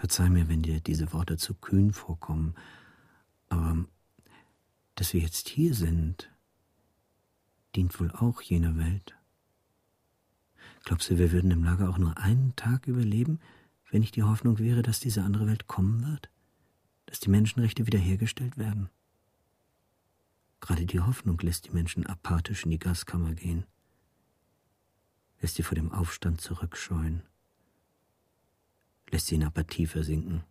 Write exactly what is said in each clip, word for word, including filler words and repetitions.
Verzeih mir, wenn dir diese Worte zu kühn vorkommen, aber dass wir jetzt hier sind, dient wohl auch jener Welt. Glaubst du, wir würden im Lager auch nur einen Tag überleben, wenn nicht die Hoffnung wäre, dass diese andere Welt kommen wird? Dass die Menschenrechte wiederhergestellt werden? Gerade die Hoffnung lässt die Menschen apathisch in die Gaskammer gehen, lässt sie vor dem Aufstand zurückscheuen, lässt sie in Apathie versinken.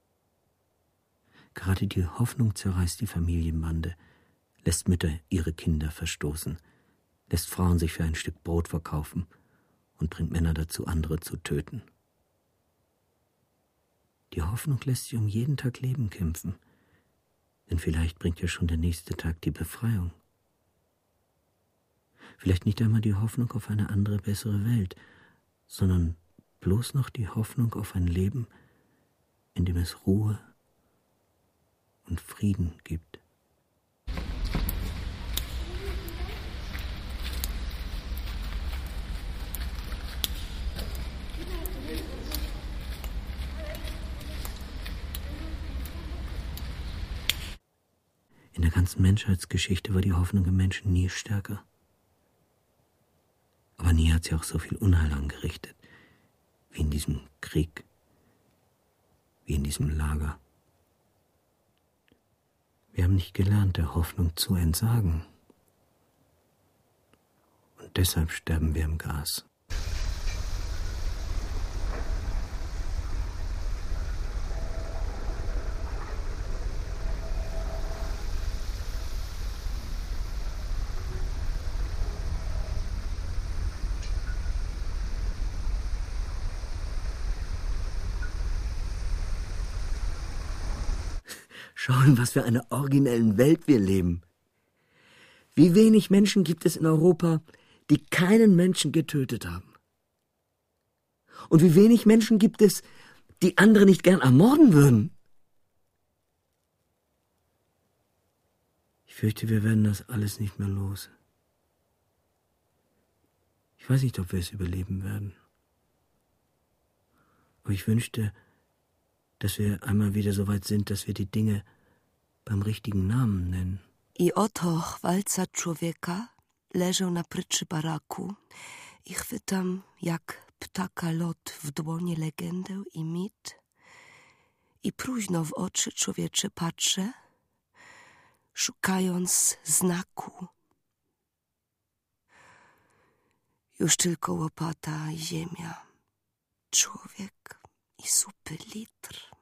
Gerade die Hoffnung zerreißt die Familienbande, lässt Mütter ihre Kinder verstoßen, lässt Frauen sich für ein Stück Brot verkaufen und bringt Männer dazu, andere zu töten. Die Hoffnung lässt sie um jeden Tag Leben kämpfen, denn vielleicht bringt ja schon der nächste Tag die Befreiung. Vielleicht nicht einmal die Hoffnung auf eine andere, bessere Welt, sondern bloß noch die Hoffnung auf ein Leben, in dem es Ruhe und Frieden gibt. In der ganzen Menschheitsgeschichte war die Hoffnung im Menschen nie stärker. Aber nie hat sie auch so viel Unheil angerichtet, wie in diesem Krieg, wie in diesem Lager. Wir haben nicht gelernt, der Hoffnung zu entsagen. Und deshalb sterben wir im Gas. Schau, in was für einer originellen Welt wir leben. Wie wenig Menschen gibt es in Europa, die keinen Menschen getötet haben? Und wie wenig Menschen gibt es, die andere nicht gern ermorden würden? Ich fürchte, wir werden das alles nicht mehr los. Ich weiß nicht, ob wir es überleben werden. Aber ich wünschte, dass wir einmal wieder so weit sind, dass wir die Dinge beim richtigen Namen nennen. I oto chwalca człowieka leżał na pryczy baraku i chwytam jak ptaka lot w dłonie legendę i mit i próźno w oczy człowiecze patrzę, szukając znaku. Już tylko łopata i ziemia, człowiek i supy litr.